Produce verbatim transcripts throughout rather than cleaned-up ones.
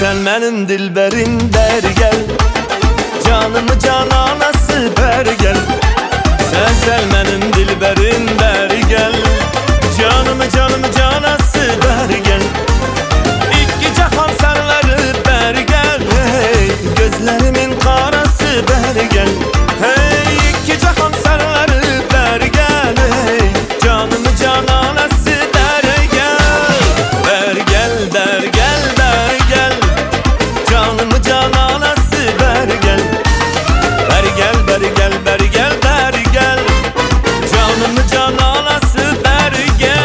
Sen benim dilberim der gel, canımı cananası ber gel. Sen sen benim dilberim der gel, canımı canımı canası ber gel. İki cahan sarları ber gel, hey, gözlerimin karası ber gel. Hey, iki cahan sarları ber gel, hey, canımı cananası der gel. Ber gel der gel der gel, canımı cananası ber gel. Ber gel ber gel ber gel ber gel, canımı cananası ber gel.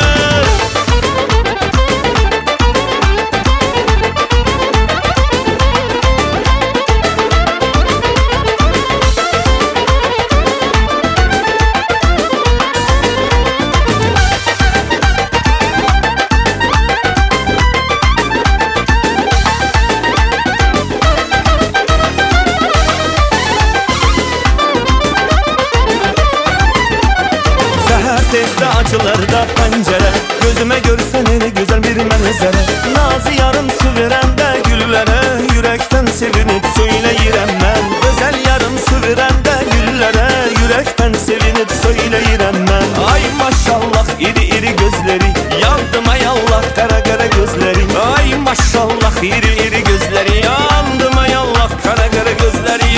Tezde açılır da pencere, gözüme görsen ne güzel bir manzara. Nazı yarım su veren de güllere, yürekten sevinip söyleyirem ben. Güzel yarım su veren de güllere, yürekten sevinip söyleyirem ben. Ay maşallah iri iri gözleri, yandım ay Allah kara kara gözleri. Ay maşallah iri iri gözleri, yandım ay Allah kara kara gözleri.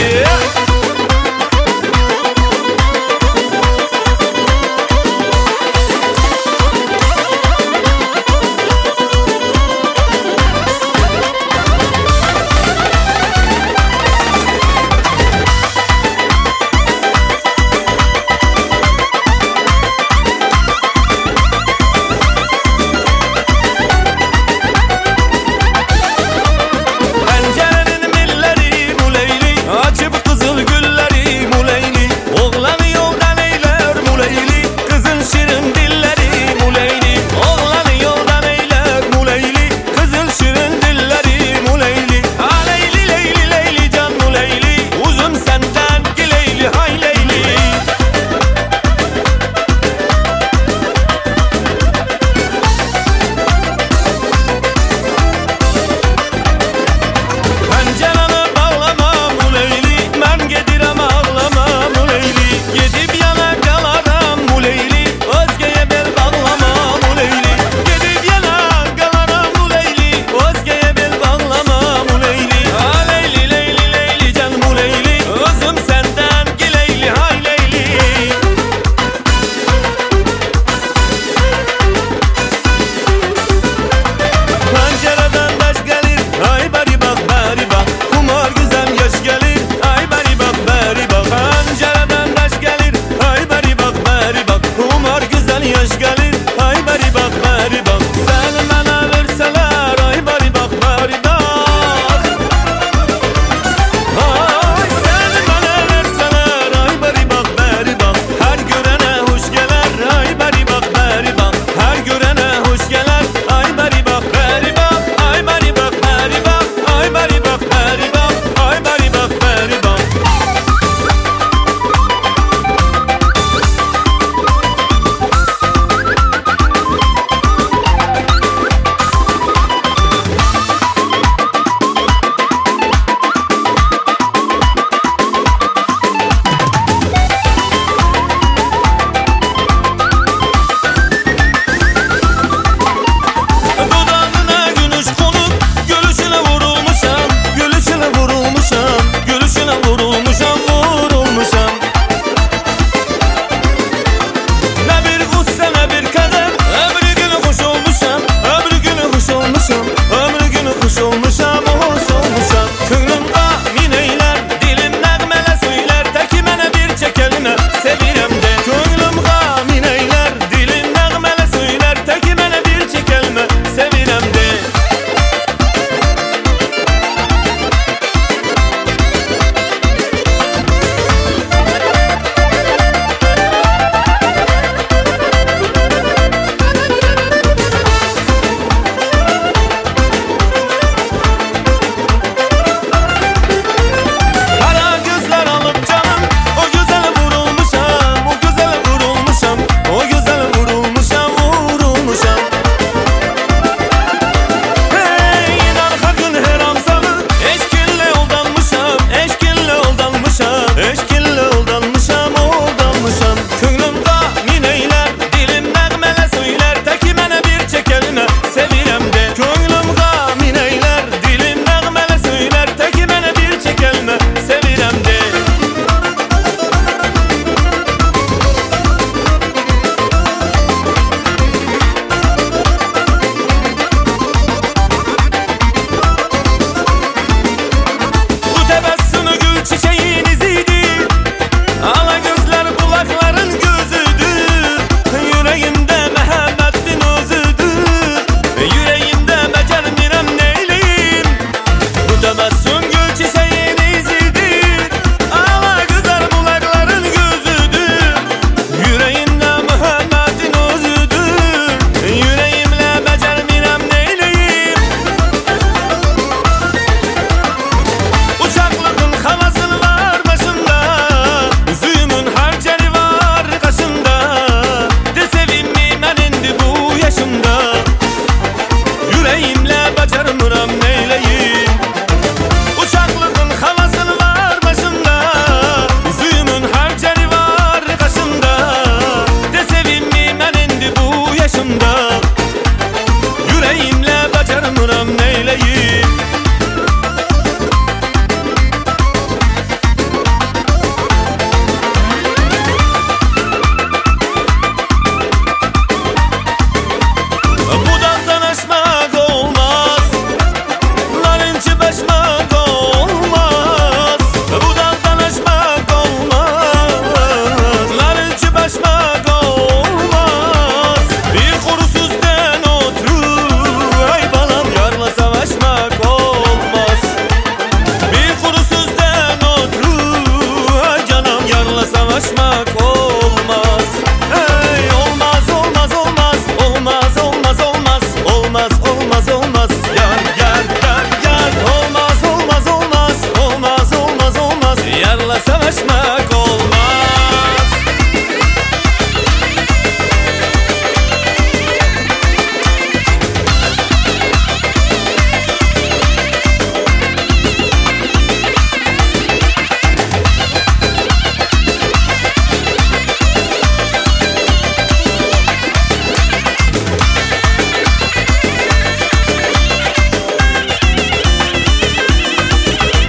sevişmek olmaz.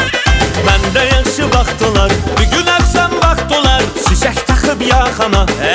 Bugün əfsən vaxt olar, şişək taxıb yaxana,